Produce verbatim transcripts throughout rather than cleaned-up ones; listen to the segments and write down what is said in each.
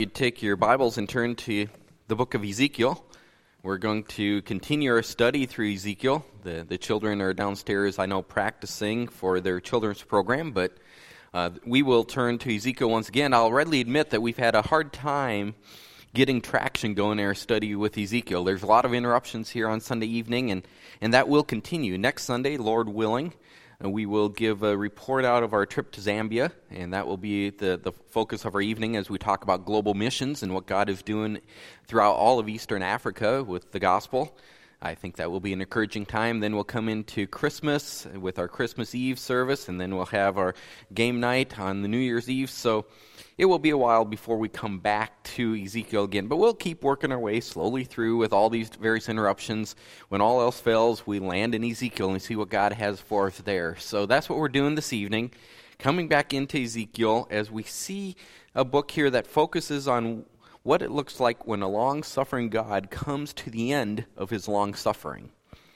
You'd take your Bibles and turn to the book of Ezekiel. We're going to continue our study through Ezekiel. The the children are downstairs, I know, practicing for their children's program, but uh, we will turn to Ezekiel once again. I'll readily admit that we've had a hard time getting traction going in our study with Ezekiel. There's a lot of interruptions here on Sunday evening, and, and that will continue. Next Sunday, Lord willing, and we will give a report out of our trip to Zambia, and that will be the, the focus of our evening as we talk about global missions and what God is doing throughout all of Eastern Africa with the gospel. I think that will be an encouraging time. Then we'll come into Christmas with our Christmas Eve service, and then we'll have our game night on the New Year's Eve. So it will be a while before we come back to Ezekiel again, but we'll keep working our way slowly through with all these various interruptions. When all else fails, we land in Ezekiel and see what God has for us there. So that's what we're doing this evening, coming back into Ezekiel as we see a book here that focuses on what it looks like when a long-suffering God comes to the end of his long-suffering.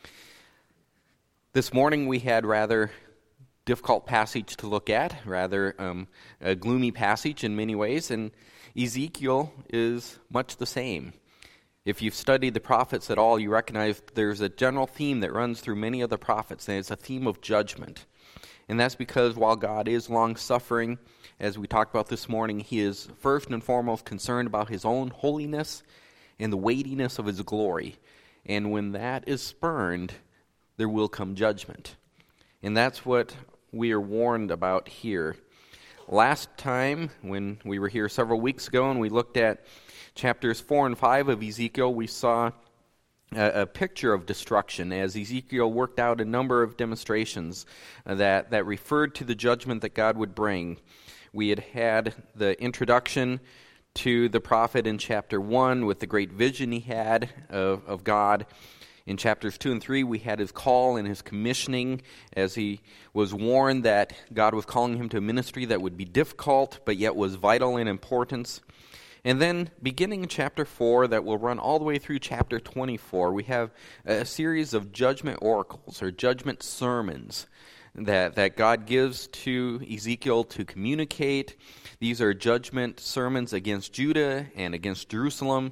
This morning we had rather difficult passage to look at, rather um, a gloomy passage in many ways, and Ezekiel is much the same. If you've studied the prophets at all, you recognize there's a general theme that runs through many of the prophets, and it's a theme of judgment. And that's because while God is long-suffering, as we talked about this morning, he is first and foremost concerned about his own holiness and the weightiness of his glory. And when that is spurned, there will come judgment. And that's what we are warned about here. Last time, when we were here several weeks ago and we looked at chapters four and five of Ezekiel, we saw a, a picture of destruction as Ezekiel worked out a number of demonstrations that, that referred to the judgment that God would bring. We had had the introduction to the prophet in chapter one with the great vision he had of, of God. In chapters two and three, we had his call and his commissioning as he was warned that God was calling him to a ministry that would be difficult, but yet was vital in importance. And then, beginning in chapter four, that will run all the way through chapter twenty-four, we have a series of judgment oracles, or judgment sermons, that, that God gives to Ezekiel to communicate. These are judgment sermons against Judah and against Jerusalem.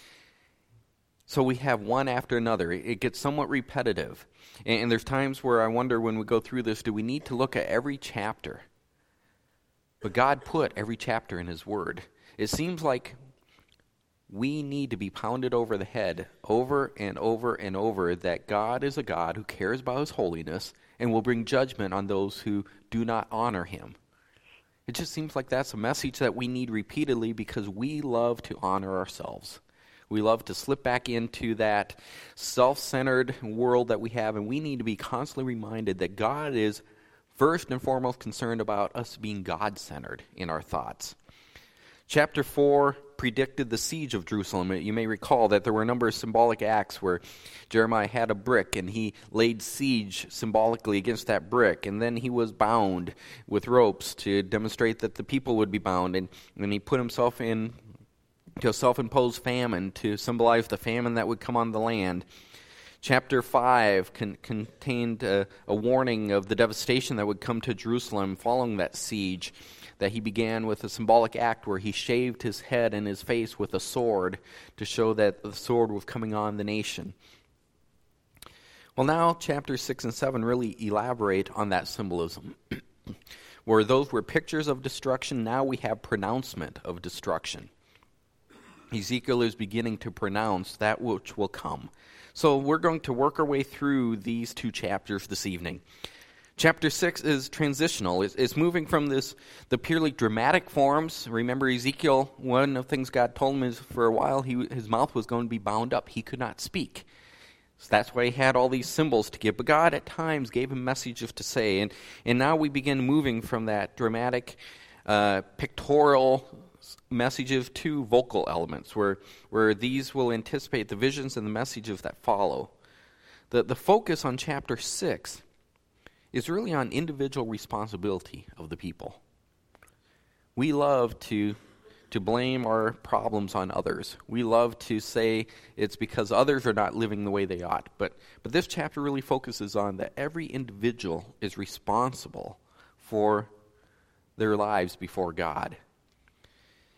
So we have one after another. It gets somewhat repetitive. And there's times where I wonder when we go through this, do we need to look at every chapter? But God put every chapter in his word. It seems like we need to be pounded over the head over and over and over that God is a God who cares about his holiness and will bring judgment on those who do not honor him. It just seems like that's a message that we need repeatedly because we love to honor ourselves. We love to slip back into that self-centered world that we have, and we need to be constantly reminded that God is first and foremost concerned about us being God-centered in our thoughts. Chapter four predicted the siege of Jerusalem. You may recall that there were a number of symbolic acts where Jeremiah had a brick and he laid siege symbolically against that brick, and then he was bound with ropes to demonstrate that the people would be bound, and, and he put himself in to a self-imposed famine to symbolize the famine that would come on the land. Chapter five con- contained a, a warning of the devastation that would come to Jerusalem following that siege, that he began with a symbolic act where he shaved his head and his face with a sword to show that the sword was coming on the nation. Well, now chapters six and seven really elaborate on that symbolism. Where those were pictures of destruction, now we have pronouncement of destruction. Ezekiel is beginning to pronounce that which will come. So we're going to work our way through these two chapters this evening. Chapter six is transitional. It's, it's moving from this the purely dramatic forms. Remember Ezekiel, one of the things God told him is for a while he, his mouth was going to be bound up. He could not speak. So that's why he had all these symbols to give. But God at times gave him messages to say. And, and now we begin moving from that dramatic, uh, pictorial messages to vocal elements, where where these will anticipate the visions and the messages that follow. The the focus on chapter six is really on individual responsibility of the people. We love to to blame our problems on others. We love to say it's because others are not living the way they ought. But but this chapter really focuses on that every individual is responsible for their lives before God.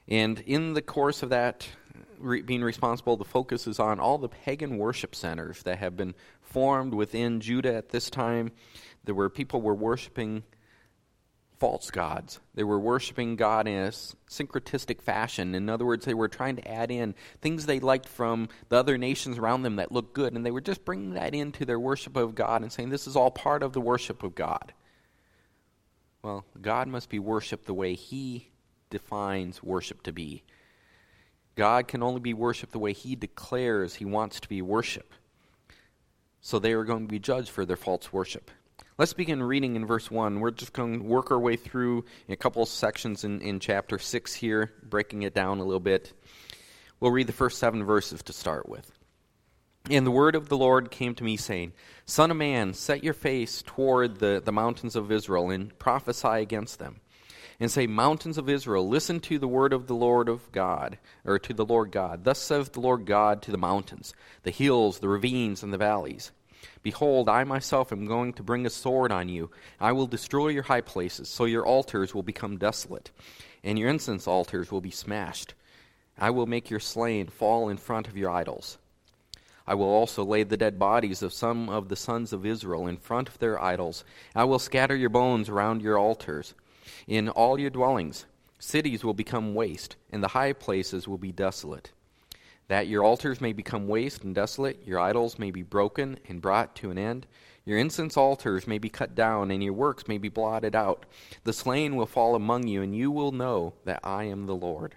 And in the course of that re- being responsible, the focus is on all the pagan worship centers that have been formed within Judah at this time. There were people were worshiping false gods. They were worshiping God in a syncretistic fashion. In other words, they were trying to add in things they liked from the other nations around them that looked good, and they were just bringing that into their worship of God and saying, this is all part of the worship of God. Well, God must be worshipped the way He defines worship to be. God can only be worshipped the way He declares He wants to be worshipped. So they are going to be judged for their false worship. Let's begin reading in verse one. We're just going to work our way through a couple of sections in, in chapter six here, breaking it down a little bit. We'll read the first seven verses to start with. And the word of the Lord came to me, saying, Son of man, set your face toward the, the mountains of Israel, and prophesy against them. And say, Mountains of Israel, listen to the word of the Lord of God, or to the Lord God. Thus saith the Lord God to the mountains, the hills, the ravines, and the valleys. Behold, I myself am going to bring a sword on you. I will destroy your high places, so your altars will become desolate, and your incense altars will be smashed. I will make your slain fall in front of your idols. I will also lay the dead bodies of some of the sons of Israel in front of their idols. I will scatter your bones around your altars. In all your dwellings, cities will become waste, and the high places will be desolate. That your altars may become waste and desolate, your idols may be broken and brought to an end. Your incense altars may be cut down, and your works may be blotted out. The slain will fall among you, and you will know that I am the Lord.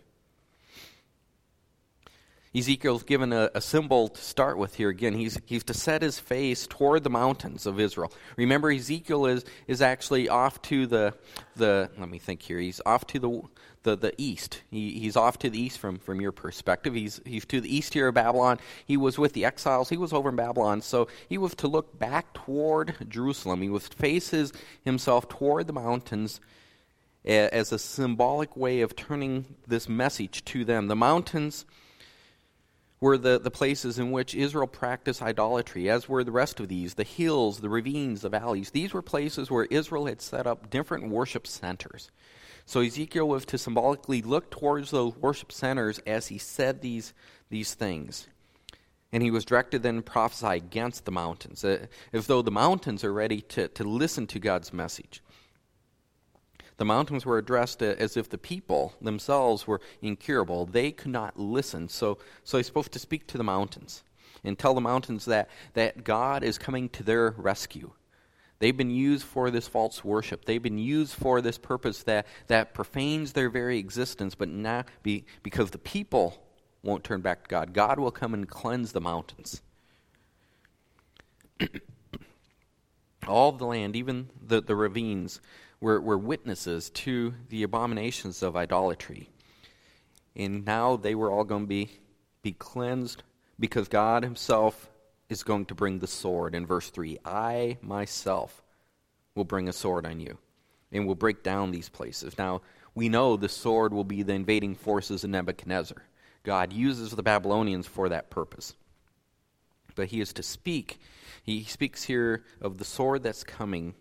Ezekiel's given a, a symbol to start with here again. He's, he's to set his face toward the mountains of Israel. Remember, Ezekiel is, is actually off to the, the, let me think here, he's off to the the, the east. He, he's off to the east from, from your perspective. He's, he's to the east here of Babylon. He was with the exiles. He was over in Babylon. So he was to look back toward Jerusalem. He was to face his, himself toward the mountains as a symbolic way of turning this message to them. The mountains were the, the places in which Israel practiced idolatry, as were the rest of these, the hills, the ravines, the valleys. These were places where Israel had set up different worship centers. So Ezekiel was to symbolically look towards those worship centers as he said these, these things. And he was directed then to prophesy against the mountains, uh, as though the mountains are ready to, to listen to God's message. The mountains were addressed as if the people themselves were incurable. They could not listen. So, so he's supposed to speak to the mountains and tell the mountains that, that God is coming to their rescue. They've been used for this false worship. They've been used for this purpose that, that profanes their very existence, but not be, because the people won't turn back to God. God will come and cleanse the mountains. All of the land, even the, the ravines, were, were witnesses to the abominations of idolatry. And now they were all going to be, be cleansed because God himself is going to bring the sword. In verse three, I myself will bring a sword on you and will break down these places. Now, we know the sword will be the invading forces of Nebuchadnezzar. God uses the Babylonians for that purpose. But he is to speak. He speaks here of the sword that's coming.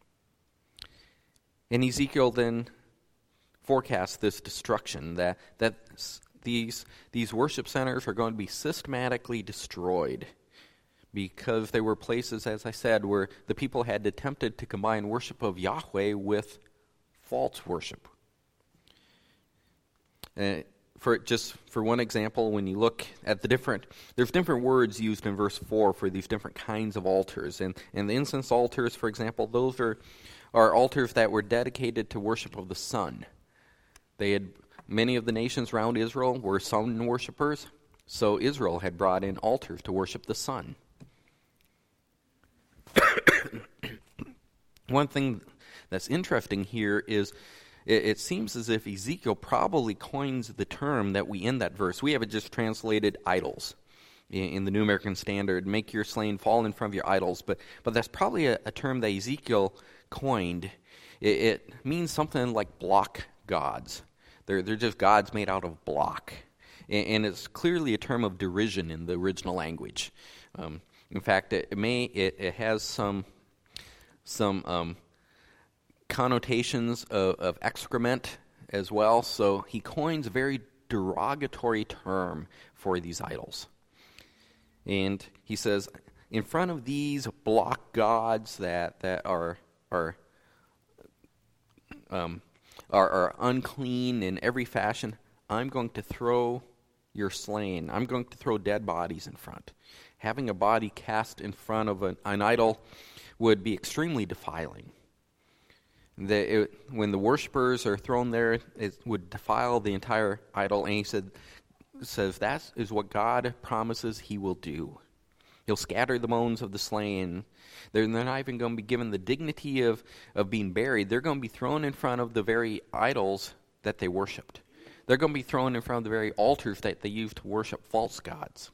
And Ezekiel then forecasts this destruction, that, that these, these worship centers are going to be systematically destroyed because they were places, as I said, where the people had attempted to combine worship of Yahweh with false worship. Uh, for just for one example, when you look at the different, there's different words used in verse four for these different kinds of altars. And, and the incense altars, for example, those are, are altars that were dedicated to worship of the sun. They had, many of the nations around Israel were sun worshipers, so Israel had brought in altars to worship the sun. One thing that's interesting here is it, it seems as if Ezekiel probably coins the term that we end that verse. We have it just translated idols in, in the New American Standard. Make your slain fall in front of your idols. But but that's probably a, a term that Ezekiel coined. It, it means something like block gods. They're, they're just gods made out of block. And, and it's clearly a term of derision in the original language. Um, in fact, it, it may it, it has some some um, connotations of, of excrement as well, so he coins a very derogatory term for these idols. And he says, in front of these block gods that, that are are, um, are are unclean in every fashion, I'm going to throw your slain. I'm going to throw dead bodies in front. Having a body cast in front of an, an idol would be extremely defiling. The, it, when the worshipers are thrown there, it would defile the entire idol. And he said, says that is what God promises he will do. He'll scatter the bones of the slain. They're, they're not even going to be given the dignity of, of being buried. They're going to be thrown in front of the very idols that they worshipped. They're going to be thrown in front of the very altars that they used to worship false gods.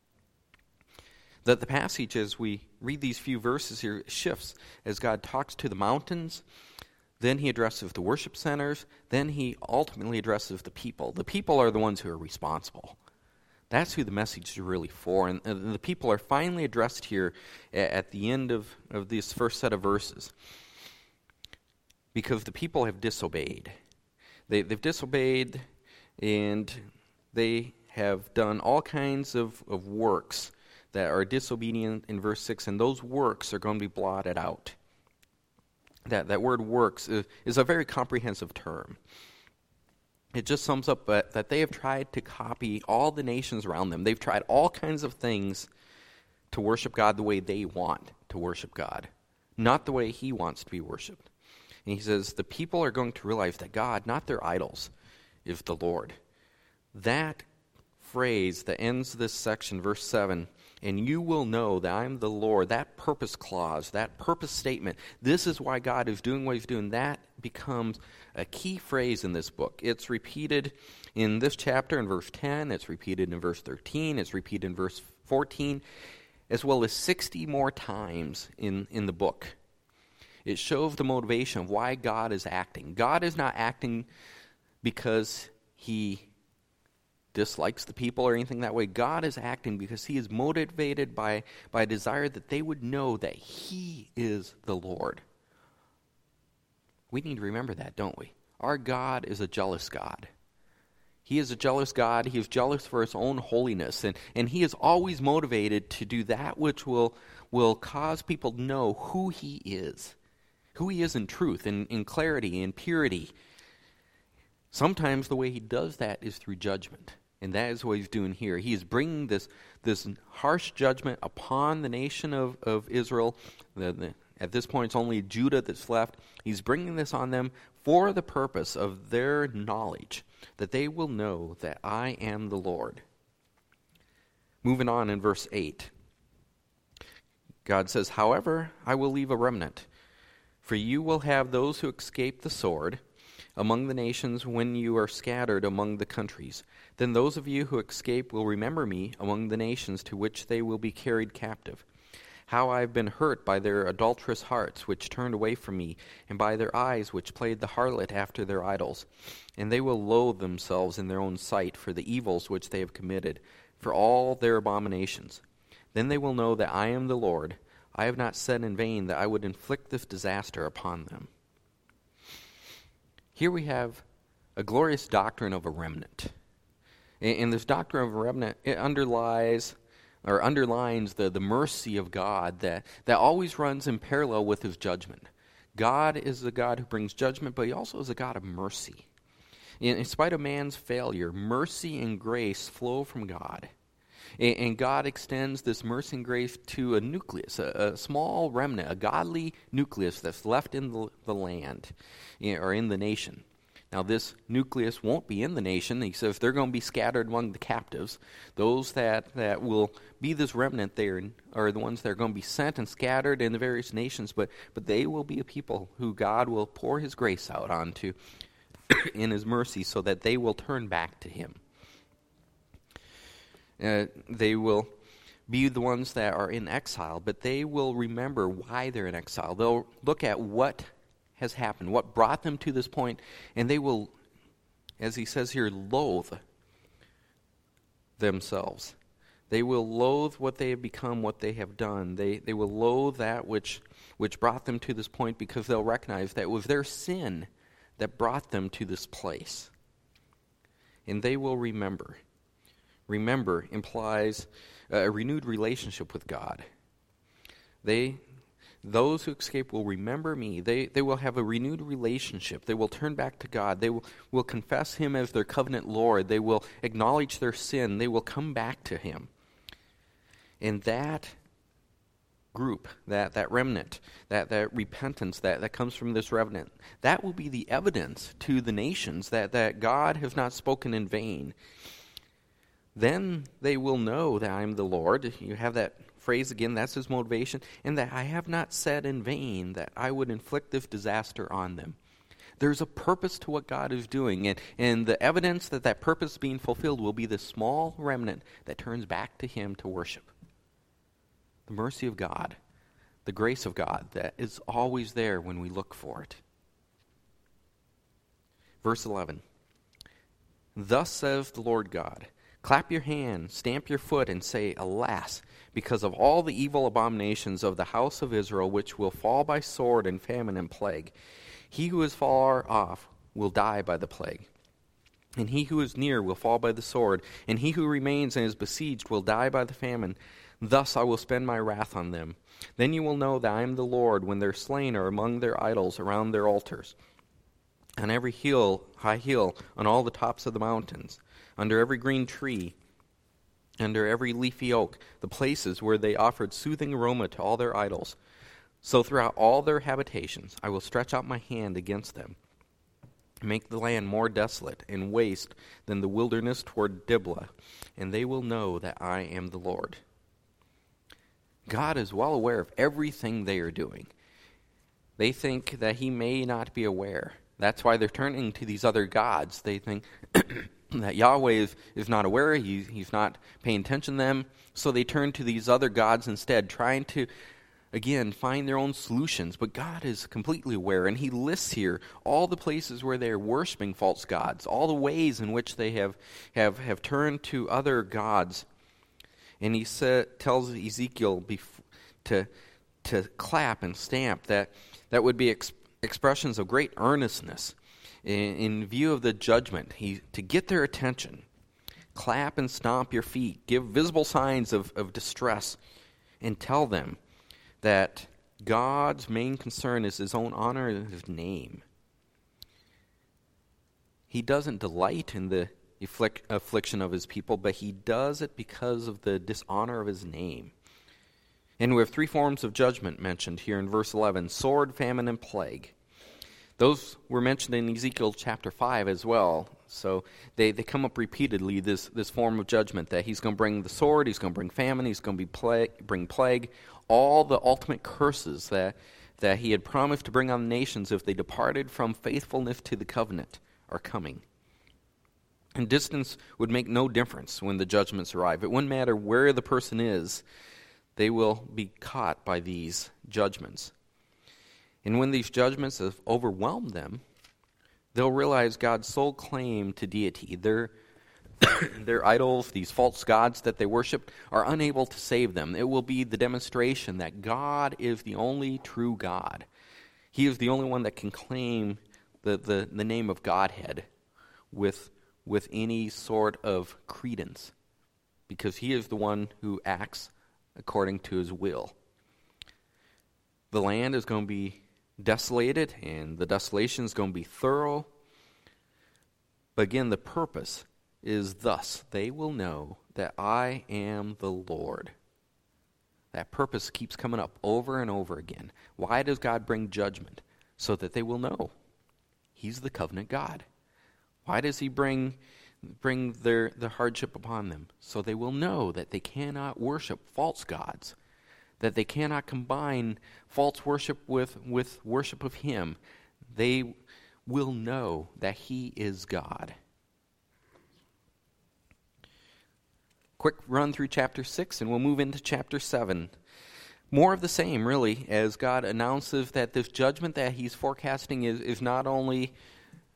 That the passage, as we read these few verses here, shifts as God talks to the mountains. Then he addresses the worship centers. Then he ultimately addresses the people. The people are the ones who are responsible. That's who the message is really for. And, and the people are finally addressed here at, at the end of, of this first set of verses. Because the people have disobeyed. They, they've disobeyed, and they have done all kinds of, of works that are disobedient in verse six, and those works are going to be blotted out. That that word works is, is a very comprehensive term. It just sums up that, that they have tried to copy all the nations around them. They've tried all kinds of things to worship God the way they want to worship God, not the way he wants to be worshipped. And he says the people are going to realize that God, not their idols, is the Lord. That phrase that ends this section, verse seven, and you will know that I'm the Lord, that purpose clause, that purpose statement, this is why God is doing what he's doing, that becomes a key phrase in this book. It's repeated in this chapter in verse ten, it's repeated in verse thirteen, it's repeated in verse fourteen, as well as sixty more times in, in the book. It shows the motivation of why God is acting. God is not acting because he dislikes the people or anything that way. God is acting because he is motivated by, by a desire that they would know that he is the Lord. We need to remember that, don't we? Our God is a jealous God. He is a jealous God. He is jealous for his own holiness. And, and he is always motivated to do that which will, will cause people to know who he is. Who he is in truth, in, in clarity, in purity. Sometimes the way he does that is through judgment. And that is what he's doing here. He is bringing this, this harsh judgment upon the nation of, of Israel. The, the, at this point, it's only Judah that's left. He's bringing this on them for the purpose of their knowledge, that they will know that I am the Lord. Moving on in verse eight. God says, however, I will leave a remnant, for you will have those who escape the sword among the nations when you are scattered among the countries. Then those of you who escape will remember me among the nations to which they will be carried captive. How I have been hurt by their adulterous hearts, which turned away from me, and by their eyes, which played the harlot after their idols. And they will loathe themselves in their own sight for the evils which they have committed, for all their abominations. Then they will know that I am the Lord. I have not said in vain that I would inflict this disaster upon them. Here we have a glorious doctrine of a remnant. And this doctrine of a remnant, it underlies or underlines the, the mercy of God that, that always runs in parallel with his judgment. God is a God who brings judgment, but he also is a God of mercy. In, in spite of man's failure, mercy and grace flow from God. And, and God extends this mercy and grace to a nucleus, a, a small remnant, a godly nucleus that's left in the, the land or in the nation. Now, this nucleus won't be in the nation. He says they're going to be scattered among the captives. Those that, that will be this remnant there are the ones that are going to be sent and scattered in the various nations, but, but they will be a people who God will pour his grace out onto in his mercy so that they will turn back to him. Uh, they will be the ones that are in exile, but they will remember why they're in exile. They'll look at what has happened, what brought them to this point, and they will, as he says here, loathe themselves. They will loathe what they have become, what they have done. They they will loathe that which which brought them to this point, because they'll recognize that it was their sin that brought them to this place. And they will remember. Remember implies a renewed relationship with God. They, those who escape will remember me. They, they will have a renewed relationship. They will turn back to God. They will, will confess him as their covenant Lord. They will acknowledge their sin. They will come back to him. And that group, that, that remnant, that, that repentance that, that comes from this remnant, that will be the evidence to the nations that, that God has not spoken in vain. Then they will know that I am the Lord. You have that phrase again, that's his motivation, and that I have not said in vain that I would inflict this disaster on them. There's a purpose to what God is doing, and, and the evidence that that purpose is being fulfilled will be the small remnant that turns back to him to worship. The mercy of God, the grace of God that is always there when we look for it. Verse eleven. Thus says the Lord God, clap your hand, stamp your foot, and say, alas, because of all the evil abominations of the house of Israel, which will fall by sword and famine and plague. He who is far off will die by the plague, and he who is near will fall by the sword, and he who remains and is besieged will die by the famine. Thus I will spend my wrath on them. Then you will know that I am the Lord, when their slain are among their idols around their altars, on every hill, high hill, on all the tops of the mountains, under every green tree, under every leafy oak, the places where they offered soothing aroma to all their idols. So throughout all their habitations I will stretch out my hand against them, make the land more desolate and waste than the wilderness toward Diblah, and they will know that I am the Lord. God is well aware of everything they are doing. They think that he may not be aware. That's why they're turning to these other gods. They think that Yahweh is, is not aware, he, he's not paying attention to them, so they turn to these other gods instead, trying to, again, find their own solutions. But God is completely aware, and he lists here all the places where they are worshiping false gods, all the ways in which they have, have, have turned to other gods. And he sa- tells Ezekiel bef- to, to clap and stamp, that, that would be ex- expressions of great earnestness in, in view of the judgment, he, to get their attention. Clap and stomp your feet, give visible signs of, of distress, and tell them that God's main concern is his own honor and his name. He doesn't delight in the afflic- affliction of his people, but he does it because of the dishonor of his name. And we have three forms of judgment mentioned here in verse eleven, sword, famine, and plague. Those were mentioned in Ezekiel chapter five as well. So they, they come up repeatedly, this, this form of judgment, that he's going to bring the sword, he's going to bring famine, he's going to be plague, bring plague, all the ultimate curses that, that he had promised to bring on the nations if they departed from faithfulness to the covenant are coming. And distance would make no difference when the judgments arrive. It wouldn't matter where the person is, they will be caught by these judgments. And when these judgments have overwhelmed them, they'll realize God's sole claim to deity. Their, their idols, these false gods that they worship, are unable to save them. It will be the demonstration that God is the only true God. He is the only one that can claim the, the, the name of Godhead with, with any sort of credence, because he is the one who acts according to his will. The land is going to be desolated, and the desolation is going to be thorough. But again, the purpose is thus: they will know that I am the Lord. That purpose keeps coming up over and over again. Why does God bring judgment? So that they will know he's the covenant God. Why does he bring bring their the hardship upon them? So they will know that they cannot worship false gods, that they cannot combine false worship with, with worship of him. They will know that he is God. Quick run through chapter six, and we'll move into chapter seven. More of the same, really, as God announces that this judgment that he's forecasting is, is not only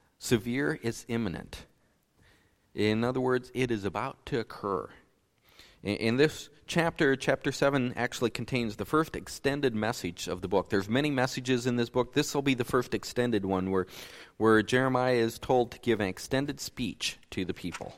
severe, it's imminent. In other words, it is about to occur. In, in this chapter, chapter seven actually contains the first extended message of the book. There's many messages in this book. This will be the first extended one where, where Jeremiah is told to give an extended speech to the people.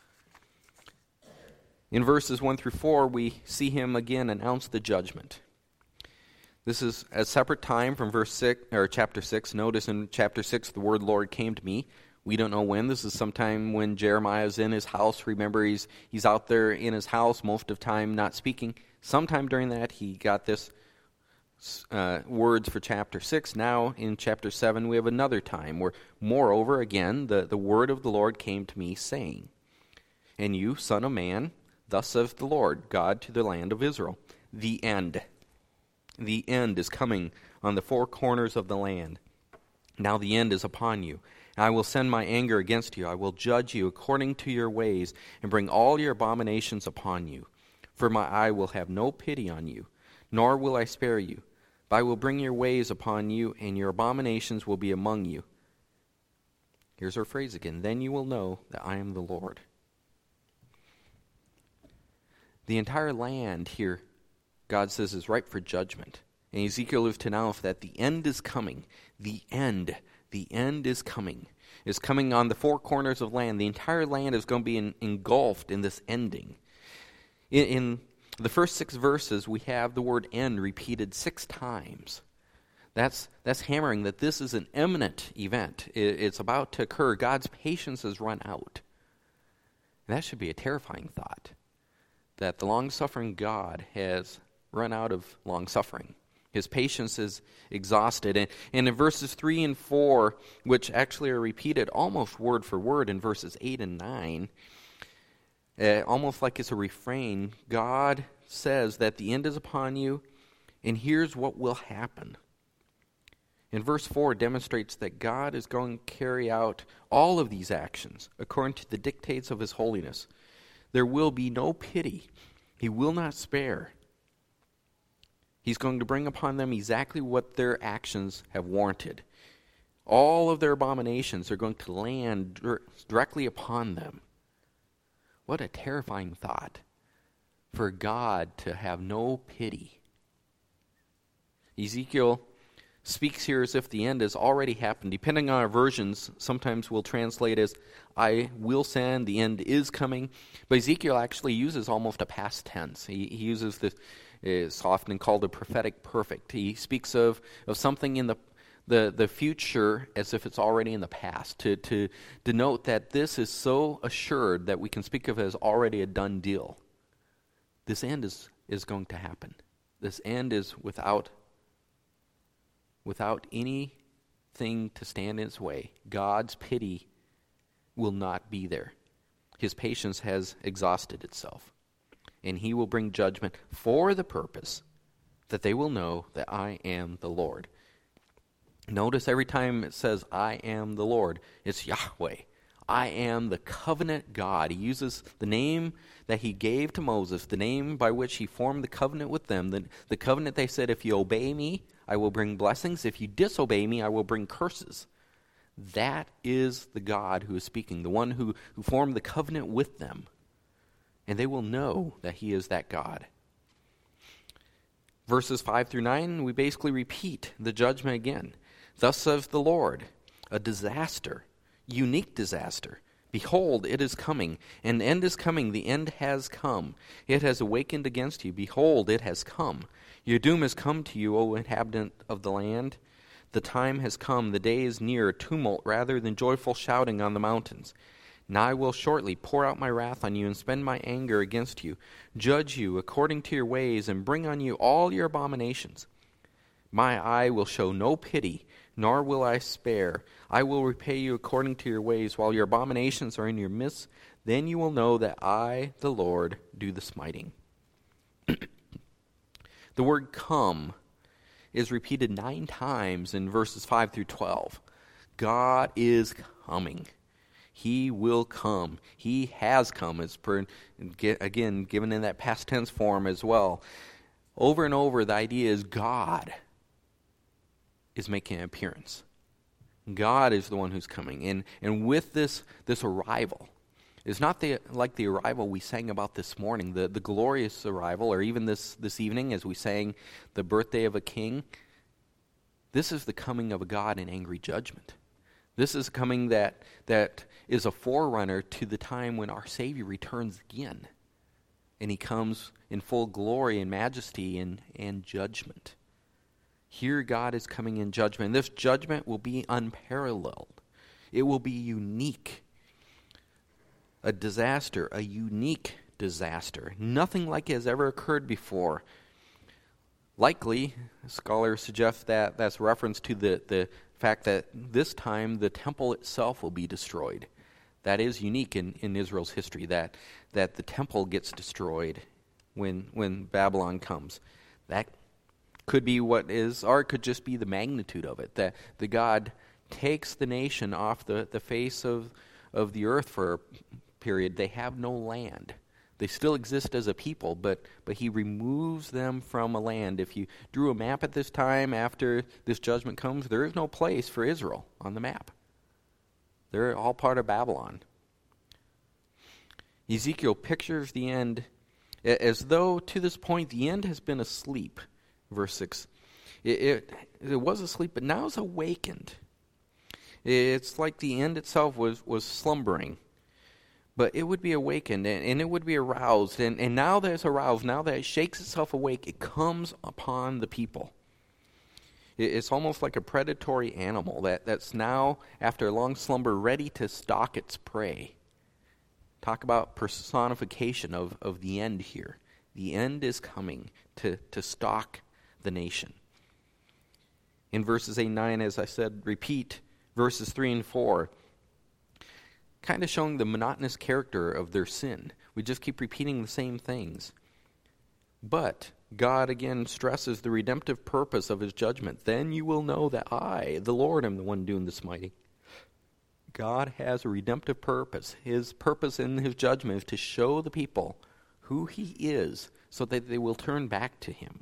In verses one through four, we see him again announce the judgment. This is a separate time from verse six or chapter six. Notice in chapter six, the word Lord came to me. We don't know when. This is sometime when Jeremiah is in his house. Remember, he's he's out there in his house most of the time, not speaking. Sometime during that, he got this uh, words for chapter six. Now in chapter seven, we have another time where, moreover, again, the, the word of the Lord came to me, saying, "And you, son of man, thus says the Lord, God to the land of Israel, the end. The end is coming on the four corners of the land. Now the end is upon you. I will send my anger against you. I will judge you according to your ways and bring all your abominations upon you. For my eye will have no pity on you, nor will I spare you. But I will bring your ways upon you, and your abominations will be among you." Here's our phrase again. "Then you will know that I am the Lord." The entire land here, God says, is ripe for judgment. And Ezekiel is to announce that the end is coming. The end. The end is coming. It's coming on the four corners of land. The entire land is going to be in, engulfed in this ending. In, in the first six verses, we have the word end repeated six times. That's, that's hammering that this is an imminent event. It, it's about to occur. God's patience has run out. And that should be a terrifying thought, that the long-suffering God has run out of long-suffering. His patience is exhausted. And, and in verses three and four, which actually are repeated almost word for word in verses eight and nine, uh, almost like it's a refrain, God says that the end is upon you, and here's what will happen. In verse four, it demonstrates that God is going to carry out all of these actions according to the dictates of his holiness. There will be no pity. He will not spare. He's going to bring upon them exactly what their actions have warranted. All of their abominations are going to land dir- directly upon them. What a terrifying thought for God to have no pity. Ezekiel speaks here as if the end has already happened. Depending on our versions, sometimes we'll translate as, "I will send, the end is coming." But Ezekiel actually uses almost a past tense. He, he uses this, it's often called a prophetic perfect. He speaks of, of something in the, the, the future as if it's already in the past, to, to denote that this is so assured that we can speak of it as already a done deal. This end is, is going to happen. This end is without Without anything to stand in its way. God's pity will not be there. His patience has exhausted itself. And he will bring judgment for the purpose that they will know that I am the Lord. Notice every time it says, "I am the Lord," it's Yahweh. I am the covenant God. He uses the name that he gave to Moses, the name by which he formed the covenant with them, the, the covenant they said, "If you obey me, I will bring blessings. If you disobey me, I will bring curses." That is the God who is speaking, the one who, who formed the covenant with them. And they will know that he is that God. Verses five through nine, we basically repeat the judgment again. "Thus says the Lord," a disaster, unique disaster. "Behold, it is coming. An end is coming. The end has come. It has awakened against you. Behold, it has come. Your doom has come to you, O inhabitant of the land. The time has come. The day is near, tumult rather than joyful shouting on the mountains. Now I will shortly pour out my wrath on you and spend my anger against you, judge you according to your ways, and bring on you all your abominations. My eye will show no pity, nor will I spare. I will repay you according to your ways, while your abominations are in your midst. Then you will know that I, the Lord, do the smiting." The word "come" is repeated nine times in verses five through twelve. God is coming. He will come. He has come, as per, again, given in that past tense form as well. Over and over, the idea is God is making an appearance. God is the one who's coming. And, and with this, this arrival, is not the, like the arrival we sang about this morning, the, the glorious arrival, or even this, this evening as we sang the birthday of a king. This is the coming of a God in angry judgment. This is coming that that is a forerunner to the time when our Savior returns again. And he comes in full glory and majesty and, and judgment. Here God is coming in judgment. This judgment will be unparalleled. It will be unique. A disaster, a unique disaster. Nothing like it has ever occurred before. Likely, scholars suggest that that's reference to the, the fact that this time the temple itself will be destroyed. That is unique in, in Israel's history, that that the temple gets destroyed when when Babylon comes. That could be what is, or it could just be the magnitude of it, that the God takes the nation off the, the face of, of the earth for a period. They have no land. They still exist as a people, but but he removes them from a land. If you drew a map at this time after this judgment comes, there is no place for Israel on the map. They're all part of Babylon. Ezekiel pictures the end as though to this point the end has been asleep. Verse six. It, it, it was asleep, but now it's awakened. It's like the end itself was, was slumbering. But it would be awakened, and, and it would be aroused. And, and now that it's aroused, now that it shakes itself awake, it comes upon the people. It, it's almost like a predatory animal that, that's now, after a long slumber, ready to stalk its prey. Talk about personification of, of the end here. The end is coming to, to stalk the nation. In verses eight and nine, as I said, repeat verses three and four. Kind of showing the monotonous character of their sin. We just keep repeating the same things. But God again stresses the redemptive purpose of his judgment. Then you will know that I, the Lord, am the one doing this mighty. God has a redemptive purpose. His purpose in his judgment is to show the people who he is so that they will turn back to him.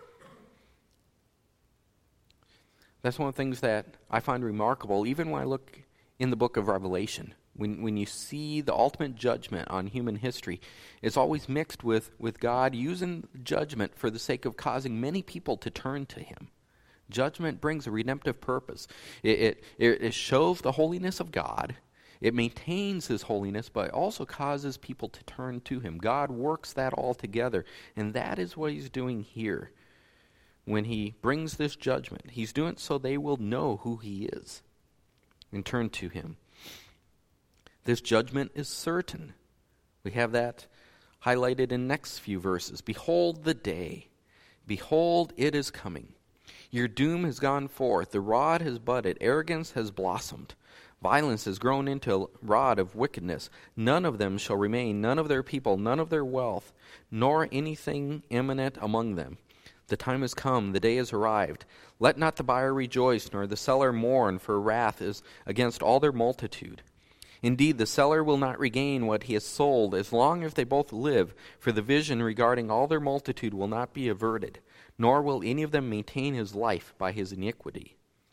That's one of the things that I find remarkable, even when I look in the book of Revelation. When when you see the ultimate judgment on human history, it's always mixed with, with God using judgment for the sake of causing many people to turn to him. Judgment brings a redemptive purpose. It, it, it shows the holiness of God. It maintains his holiness, but it also causes people to turn to him. God works that all together, and that is what he's doing here. When he brings this judgment, he's doing it so they will know who he is and turn to him. This judgment is certain. We have that highlighted in the next few verses. Behold the day. Behold, it is coming. Your doom has gone forth. The rod has budded. Arrogance has blossomed. Violence has grown into a rod of wickedness. None of them shall remain, none of their people, none of their wealth, nor anything eminent among them. The time has come, the day has arrived. Let not the buyer rejoice, nor the seller mourn, for wrath is against all their multitude. Indeed, the seller will not regain what he has sold as long as they both live, for the vision regarding all their multitude will not be averted, nor will any of them maintain his life by his iniquity.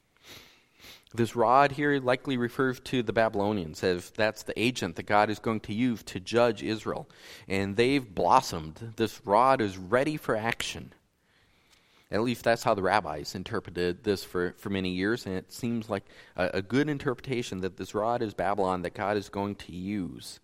This rod here likely refers to the Babylonians, as that's the agent that God is going to use to judge Israel. And they've blossomed. This rod is ready for action. At least that's how the rabbis interpreted this for, for many years, and it seems like a, a good interpretation that this rod is Babylon that God is going to use.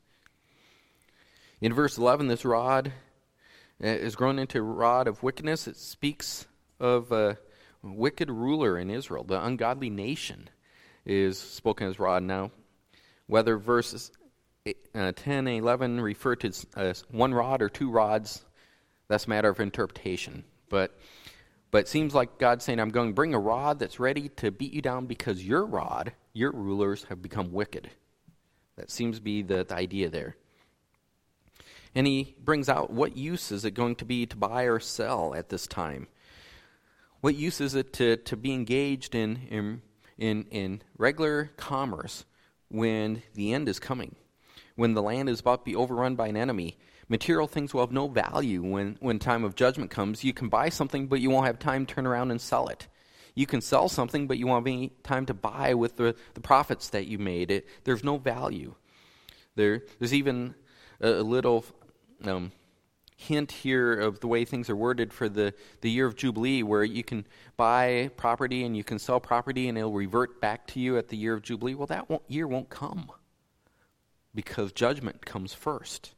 In verse eleven, this rod is grown into a rod of wickedness. It speaks of a wicked ruler in Israel. The ungodly nation is spoken as rod. Now, whether verses uh, ten and eleven refer to uh, one rod or two rods, that's a matter of interpretation. But But it seems like God's saying, I'm going to bring a rod that's ready to beat you down because your rod, your rulers, have become wicked. That seems to be the, the idea there. And he brings out, what use is it going to be to buy or sell at this time? What use is it to, to be engaged in, in, in, in regular commerce when the end is coming? When the land is about to be overrun by an enemy? Material things will have no value when, when time of judgment comes. You can buy something, but you won't have time to turn around and sell it. You can sell something, but you won't have any time to buy with the, the profits that you made. It, there's no value. There, there's even a, a little um, hint here of the way things are worded for the, the year of Jubilee, where you can buy property and you can sell property and it'll revert back to you at the year of Jubilee. Well, that won't, year won't come because judgment comes first.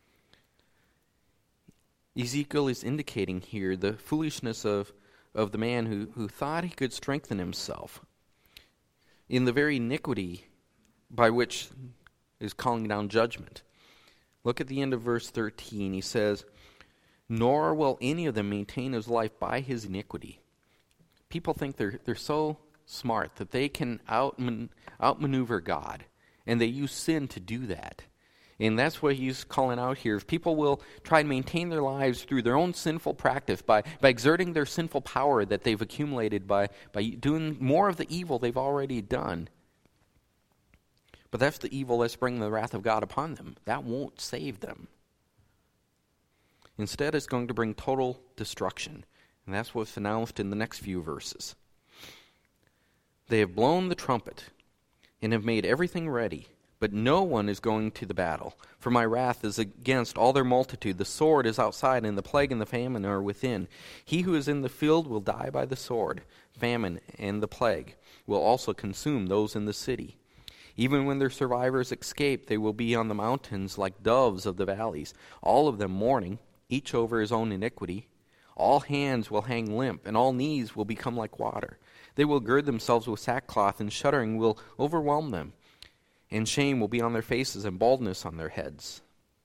Ezekiel is indicating here the foolishness of, of the man who, who thought he could strengthen himself in the very iniquity by which is calling down judgment. Look at the end of verse thirteen. He says, "Nor will any of them maintain his life by his iniquity." People think they're they're so smart that they can out outmaneuver God, and they use sin to do that. And that's what he's calling out here. If people will try and maintain their lives through their own sinful practice, by, by exerting their sinful power that they've accumulated, by, by doing more of the evil they've already done, but that's the evil that's bringing the wrath of God upon them. That won't save them. Instead, it's going to bring total destruction. And that's what's announced in the next few verses. They have blown the trumpet and have made everything ready, but no one is going to the battle. For my wrath is against all their multitude. The sword is outside, and the plague and the famine are within. He who is in the field will die by the sword. Famine and the plague will also consume those in the city. Even when their survivors escape, they will be on the mountains like doves of the valleys, all of them mourning, each over his own iniquity. All hands will hang limp, and all knees will become like water. They will gird themselves with sackcloth, and shuddering will overwhelm them. And shame will be on their faces, and baldness on their heads.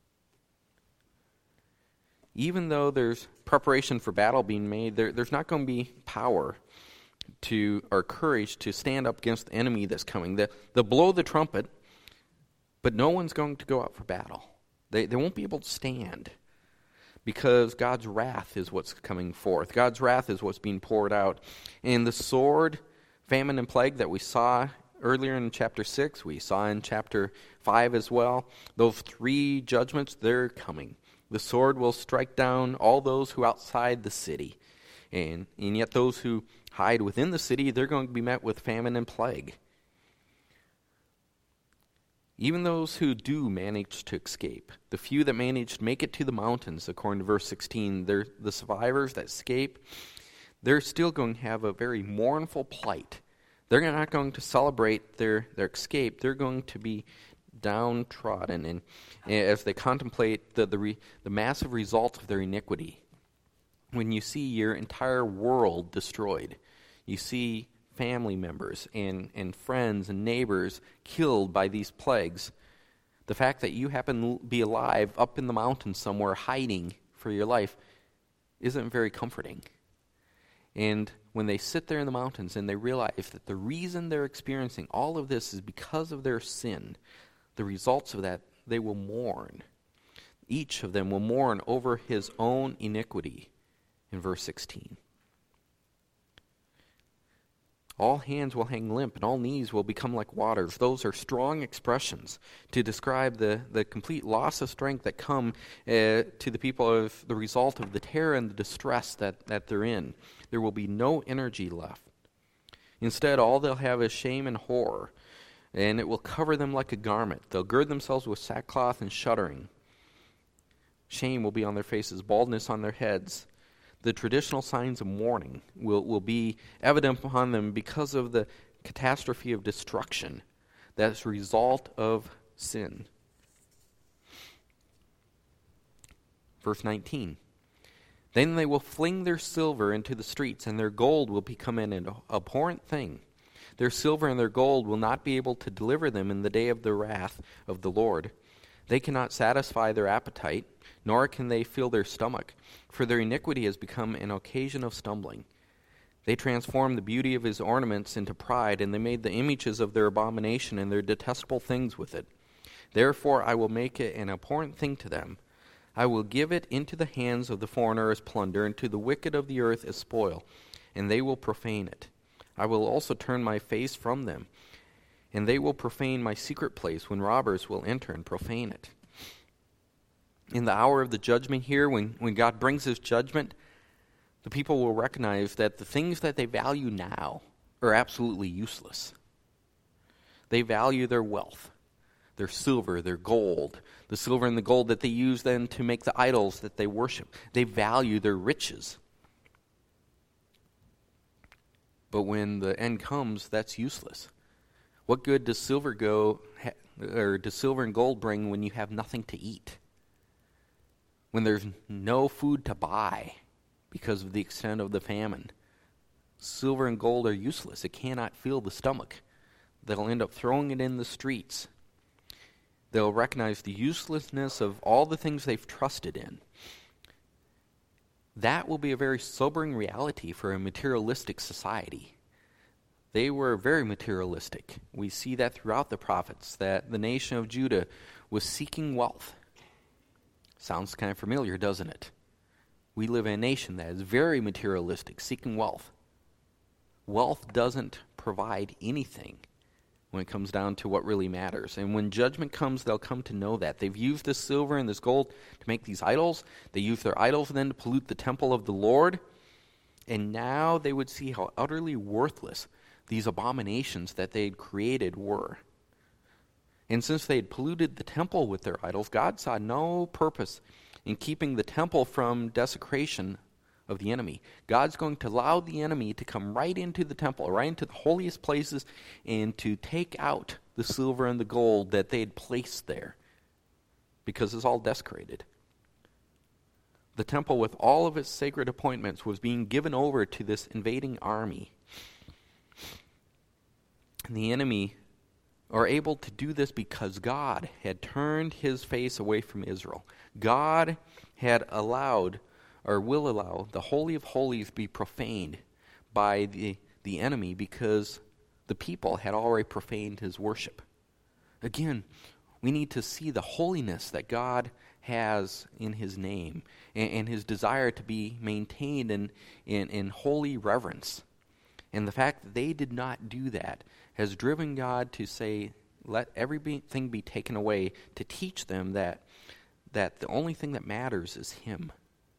Even though there's preparation for battle being made, there, there's not going to be power to or courage to stand up against the enemy that's coming. They, they'll blow the trumpet, but no one's going to go out for battle. They, they won't be able to stand because God's wrath is what's coming forth. God's wrath is what's being poured out. And the sword, famine, and plague that we saw earlier in chapter six, we saw in chapter five as well, those three judgments, they're coming. The sword will strike down all those who are outside the city. And, and yet those who hide within the city, they're going to be met with famine and plague. Even those who do manage to escape, the few that manage to make it to the mountains, according to verse sixteen, they're the survivors that escape, they're still going to have a very mournful plight. They're not going to celebrate their, their escape. They're going to be downtrodden and, and as they contemplate the, the, re, the massive results of their iniquity. When you see your entire world destroyed, you see family members and, and friends and neighbors killed by these plagues, the fact that you happen to be alive up in the mountains somewhere hiding for your life isn't very comforting. And when they sit there in the mountains and they realize that the reason they're experiencing all of this is because of their sin, the results of that, they will mourn. Each of them will mourn over his own iniquity. In verse sixteen. All hands will hang limp, and all knees will become like waters. Those are strong expressions to describe the, the complete loss of strength that come uh, to the people of the result of the terror and the distress that, that they're in. There will be no energy left. Instead, all they'll have is shame and horror, and it will cover them like a garment. They'll gird themselves with sackcloth and shuddering. Shame will be on their faces, baldness on their heads. The traditional signs of mourning will, will be evident upon them because of the catastrophe of destruction that's a result of sin. Verse nineteen. Then they will fling their silver into the streets, and their gold will become an abhorrent thing. Their silver and their gold will not be able to deliver them in the day of the wrath of the Lord. They cannot satisfy their appetite, nor can they fill their stomach, for their iniquity has become an occasion of stumbling. They transformed the beauty of his ornaments into pride, and they made the images of their abomination and their detestable things with it. Therefore I will make it an abhorrent thing to them. I will give it into the hands of the foreigner as plunder, and to the wicked of the earth as spoil, and they will profane it. I will also turn my face from them, and they will profane my secret place when robbers will enter and profane it. In the hour of the judgment here, when, when God brings his judgment, the people will recognize that the things that they value now are absolutely useless. They value their wealth. their silver, their gold, the silver and the gold that they use then to make the idols that they worship. They value their riches. But when the end comes, that's useless. What good does silver go, or does silver and gold bring when you have nothing to eat? When there's no food to buy because of the extent of the famine? Silver and gold are useless. It cannot fill the stomach. They'll end up throwing it in the streets. They'll recognize the uselessness of all the things they've trusted in. That will be a very sobering reality for a materialistic society. They were very materialistic. We see that throughout the prophets, that the nation of Judah was seeking wealth. Sounds kind of familiar, doesn't it? We live in a nation that is very materialistic, seeking wealth. Wealth doesn't provide anything when it comes down to what really matters. And when judgment comes, they'll come to know that. They've used this silver and this gold to make these idols. They use their idols then to pollute the temple of the Lord. And now they would see how utterly worthless these abominations that they had created were. And since they had polluted the temple with their idols, God saw no purpose in keeping the temple from desecration of the enemy. God's going to allow the enemy to come right into the temple, right into the holiest places, and to take out the silver and the gold that they had placed there, because it's all desecrated. The temple, with all of its sacred appointments, was being given over to this invading army. And the enemy are able to do this because God had turned his face away from Israel. God had allowed, or will allow, the Holy of Holies be profaned by the, the enemy because the people had already profaned his worship. Again, we need to see the holiness that God has in his name and, and his desire to be maintained in, in, in holy reverence. And the fact that they did not do that has driven God to say, let everything be taken away, to teach them that, that the only thing that matters is him.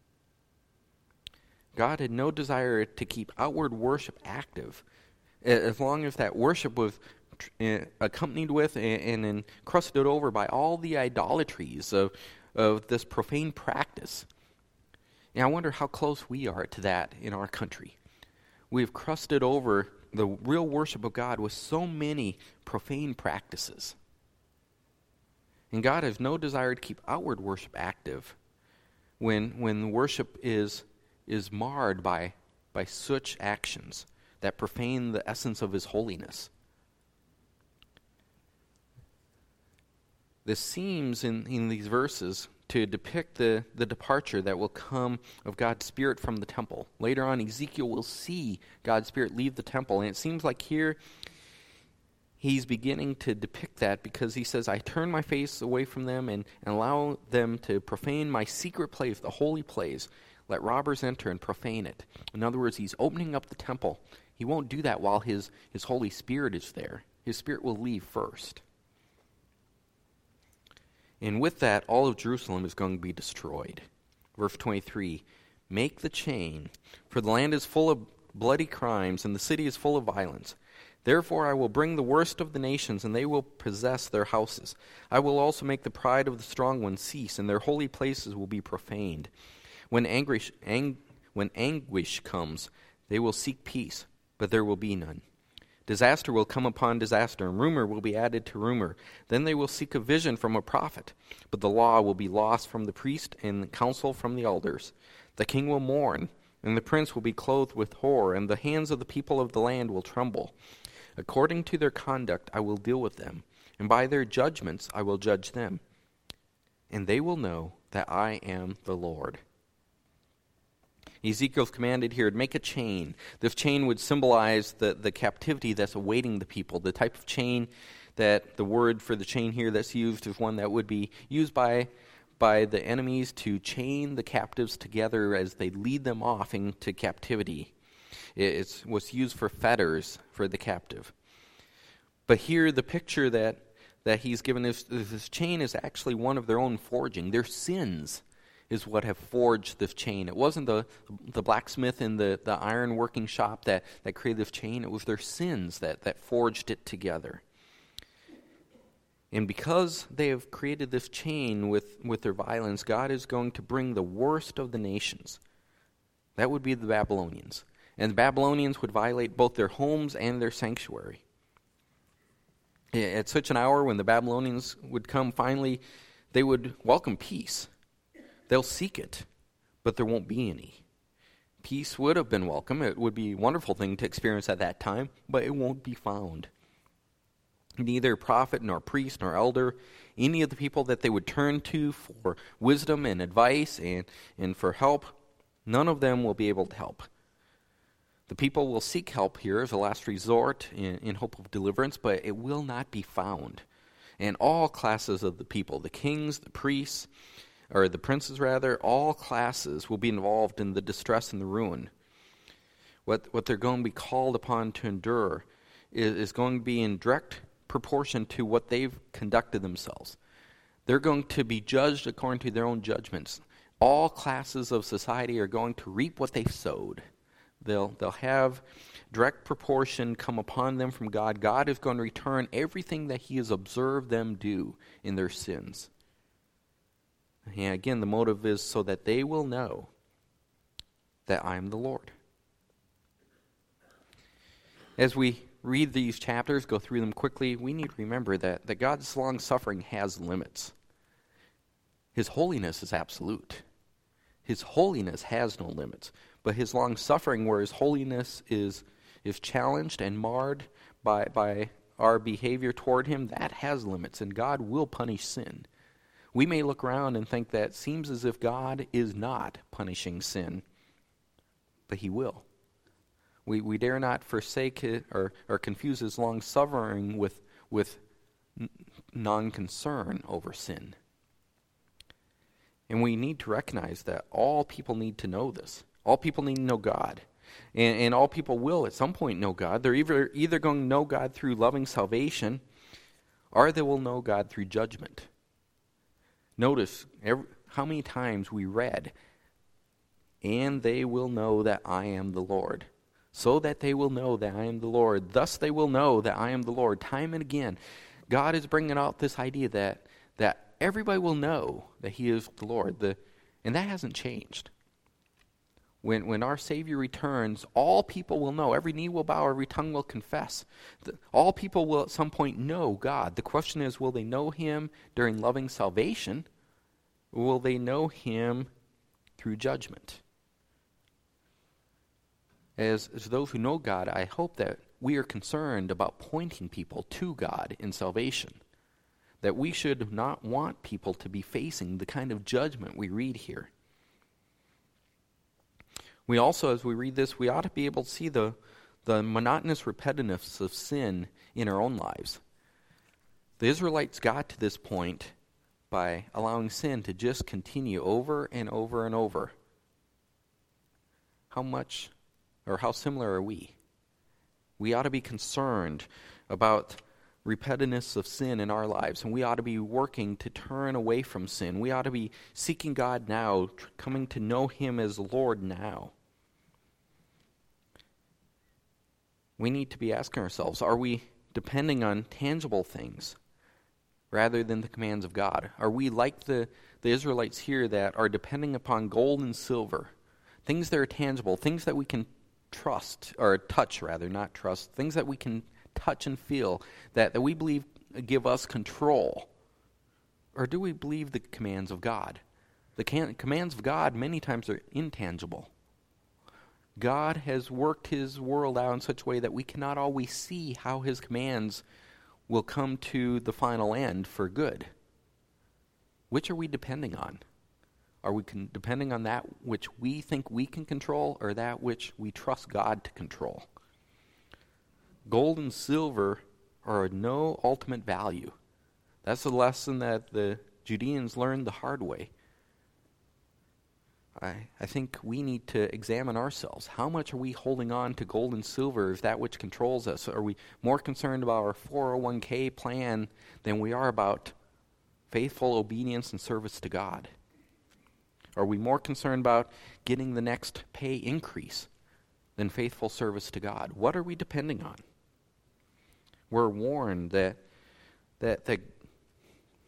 God had no desire to keep outward worship active, as long as that worship was accompanied with and encrusted over by all the idolatries of, of this profane practice. And I wonder how close we are to that in our country. We've crusted over the real worship of God with so many profane practices. And God has no desire to keep outward worship active when when worship is is marred by by such actions that profane the essence of his holiness. This seems in, in these verses to depict the, the departure that will come of God's Spirit from the temple. Later on, Ezekiel will see God's Spirit leave the temple, and it seems like here he's beginning to depict that because he says, I turn my face away from them and, and allow them to profane my secret place, the holy place. Let robbers enter and profane it. In other words, he's opening up the temple. He won't do that while his, his Holy Spirit is there. His Spirit will leave first. And with that, all of Jerusalem is going to be destroyed. Verse twenty-three, make the chain, for the land is full of bloody crimes, and the city is full of violence. Therefore I will bring the worst of the nations, and they will possess their houses. I will also make the pride of the strong ones cease, and their holy places will be profaned. When anguish, ang, when anguish comes, they will seek peace, but there will be none. Disaster will come upon disaster, and rumor will be added to rumor. Then they will seek a vision from a prophet, but the law will be lost from the priest and the counsel from the elders. The king will mourn, and the prince will be clothed with horror, and the hands of the people of the land will tremble. According to their conduct I will deal with them, and by their judgments I will judge them. And they will know that I am the Lord. Ezekiel's commanded here to make a chain. This chain would symbolize the, the captivity that's awaiting the people. The type of chain that the word for the chain here that's used is one that would be used by, by the enemies to chain the captives together as they lead them off into captivity. It's what's used for fetters for the captive. But here the picture that, that he's given is this chain is actually one of their own forging. Their sins is what have forged this chain. It wasn't the the blacksmith in the, the iron working shop that, that created this chain. It was their sins that, that forged it together. And because they have created this chain with, with their violence, God is going to bring the worst of the nations. That would be the Babylonians. And the Babylonians would violate both their homes and their sanctuary. At such an hour when the Babylonians would come, finally, they would welcome peace. They'll seek it, but there won't be any. Peace would have been welcome. It would be a wonderful thing to experience at that time, but it won't be found. Neither prophet nor priest nor elder, any of the people that they would turn to for wisdom and advice and, and for help, none of them will be able to help. The people will seek help here as a last resort in, in hope of deliverance, but it will not be found. And all classes of the people, the kings, the priests, or the princes rather, all classes will be involved in the distress and the ruin. What, what they're going to be called upon to endure is, is going to be in direct proportion to what they've conducted themselves. They're going to be judged according to their own judgments. All classes of society are going to reap what they've sowed. They'll, they'll have direct proportion come upon them from God. God is going to return everything that he has observed them do in their sins. And again, the motive is so that they will know that I am the Lord. As we read these chapters, go through them quickly, we need to remember that, that God's long-suffering has limits. His holiness is absolute. His holiness has no limits. But his long-suffering, where his holiness is, is challenged and marred by, by our behavior toward him, that has limits, and God will punish sin. We may look around and think that it seems as if God is not punishing sin, but he will. We we dare not forsake it or, or confuse his long-suffering with, with n- non-concern over sin. And we need to recognize that all people need to know this. All people need to know God. And, and all people will at some point know God. They're either, either going to know God through loving salvation, or they will know God through judgment. Notice every, how many times we read, and they will know that I am the Lord. So that they will know that I am the Lord. Thus they will know that I am the Lord. Time and again, God is bringing out this idea that, that everybody will know that he is the Lord. The, and that hasn't changed. When, when our Savior returns, all people will know. Every knee will bow, every tongue will confess. The, all people will at some point know God. The question is, will they know him during loving salvation? Or will they know him through judgment? As, as those who know God, I hope that we are concerned about pointing people to God in salvation. That we should not want people to be facing the kind of judgment we read here. We also, as we read this, we ought to be able to see the, the monotonous repetitiveness of sin in our own lives. The Israelites got to this point by allowing sin to just continue over and over and over. How much or how similar are we? We ought to be concerned about repetitiveness of sin in our lives, and we ought to be working to turn away from sin. We ought to be seeking God now, tr- coming to know him as Lord now. We need to be asking ourselves, are we depending on tangible things rather than the commands of God? Are we like the, the Israelites here that are depending upon gold and silver, things that are tangible, things that we can trust, or touch rather, not trust, things that we can touch and feel, that, that we believe give us control? Or do we believe the commands of God? The can, commands of God many times are intangible. God has worked his world out in such a way that we cannot always see how his commands will come to the final end for good. Which are we depending on? Are we con- depending on that which we think we can control, or that which we trust God to control? Gold and silver are of no ultimate value. That's a lesson that the Judeans learned the hard way. I, I think we need to examine ourselves. How much are we holding on to gold and silver as that which controls us? Are we more concerned about our four oh one k plan than we are about faithful obedience and service to God? Are we more concerned about getting the next pay increase than faithful service to God? What are we depending on? We're warned that that, that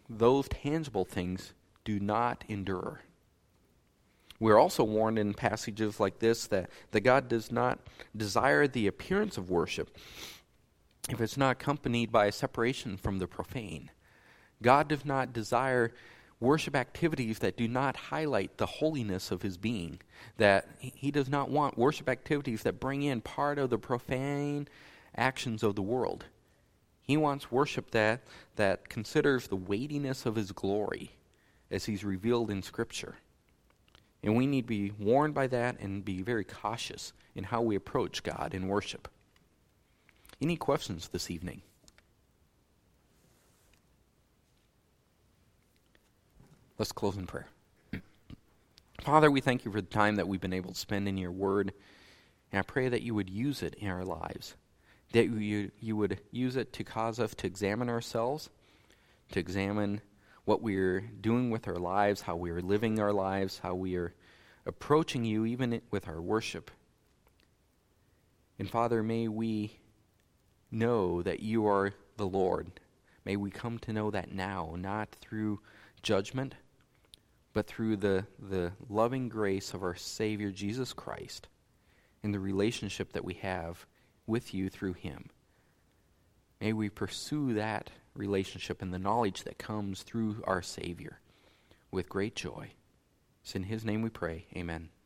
those tangible things do not endure. We're also warned in passages like this that, that God does not desire the appearance of worship if it's not accompanied by a separation from the profane. God does not desire worship activities that do not highlight the holiness of his being, that he does not want worship activities that bring in part of the profane actions of the world. He wants worship that, that considers the weightiness of his glory as he's revealed in Scripture. And we need to be warned by that and be very cautious in how we approach God in worship. Any questions this evening? Let's close in prayer. Father, we thank you for the time that we've been able to spend in your word. And I pray that you would use it in our lives. That you, you would use it to cause us to examine ourselves, to examine what we're doing with our lives, how we are living our lives, how we are approaching you even with our worship. And Father, may we know that you are the Lord. May we come to know that now, not through judgment, but through the, the loving grace of our Savior Jesus Christ and the relationship that we have with you through him. May we pursue that relationship and the knowledge that comes through our Savior with great joy. It's in his name we pray. Amen.